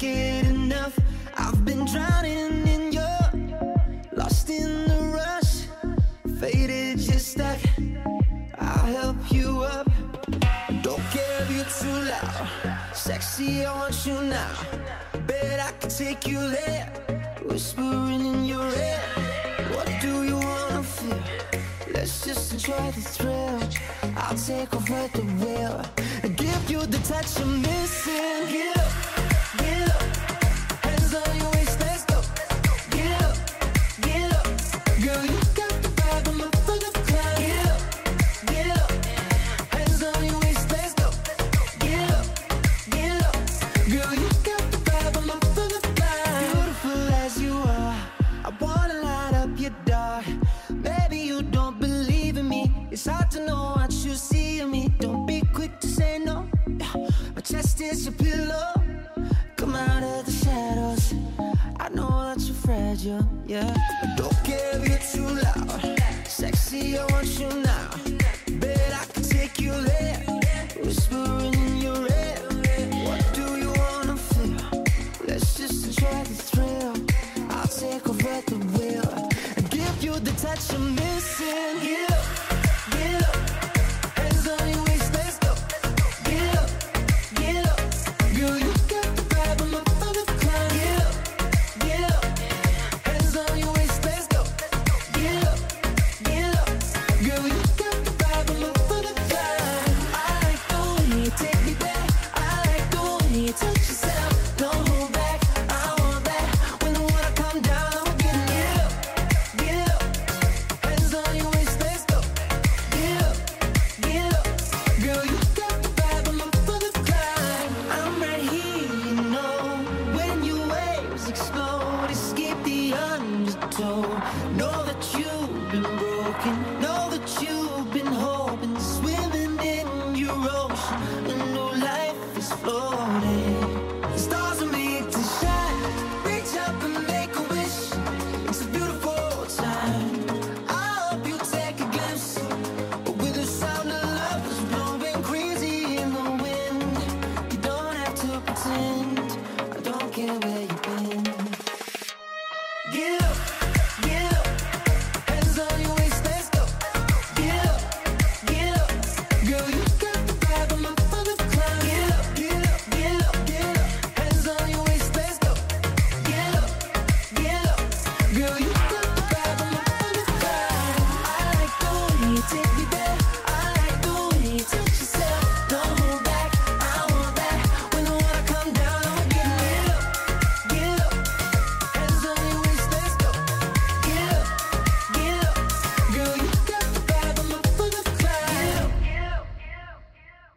get enough. I've been drowning in your, lost in the rush, faded, just stuck. I'll help you up. Don't care if you're too loud. Sexy, I want you now. Bet I can take you there. Whispering in your ear. What do you wanna feel? Let's just enjoy the thrill. I'll take over the wheel and give you the touch I'm missing. Get up, get up. Hands on your waist, let's go. Get up, get up. Girl, you got the vibe, I'm up for the climb. Get up, get up. Hands on your waist, let's go. Get up, get up. Girl, you got the vibe, I'm up for the climb. Beautiful as you are, I wanna light up your dark. Maybe you don't believe in me. It's hard to know what you see in me. Don't be quick to say no. My chest is your pillow. Come out of the shadows. I know that you're fragile, yeah. But don't care if you're too loud. Sexy, I want you now. Bet I can take you there. Whispering in your ear. What do you wanna feel? Let's just enjoy the thrill. I'll take over the wheel and give you the touch I'm missing. Get up, get up. Hands on your waist, let's go. Get up, get up. Girl, you got the vibe, I'm up for the climb. Get up, get up. Hands on your waist, let's go. Get up, get up. Girl, you got the vibe, I'm up for the climb. I like the way you take me back. I like the way you touch yourself. Don't hold back, I want that. When the water come down, I'm getting get up, get up. Hands on your waist, let's go. Get up, get up. Girl, you got the vibe, I'm up for the climb. I'm right here, you know. When your waves explode, escape the undertow. No